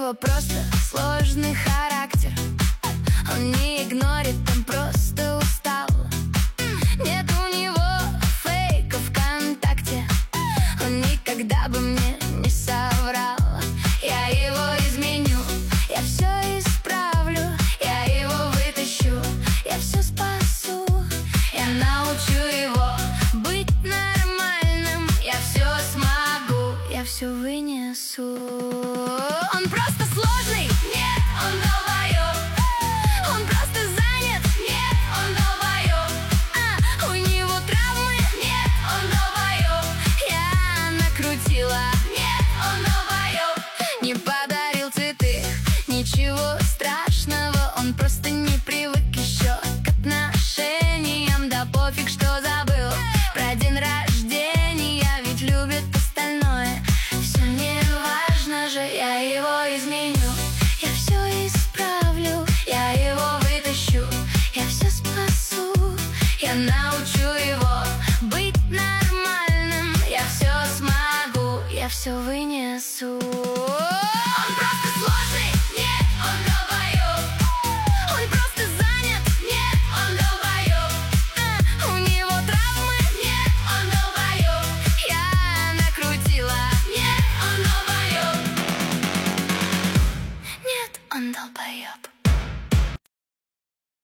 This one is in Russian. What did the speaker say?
него просто сложный характер. Он не игнорит, он просто устал. Нет у него фейка ВКонтакте. Он никогда бы мне не соврал. Я его изменю, я все исправлю, я его вытащу, я все спасу. Я научу его быть нормальным, я все смогу, я все вынесу. Он просто сложный, нет, он долбоёб. Он просто занят, нет, он долбоёб. У него травмы, нет, он долбоёб. Я накрутила, нет, он долбоёб. Не подарил цветы, ничего страшного. Он просто не привык еще к отношениям. Да пофиг, что забыл про день рождения, ведь любит остальное. Все не важно же, я его изменю, я все исправлю, я его вытащу, я все спасу. Я научу его быть нормальным, я все смогу, я все вынесу.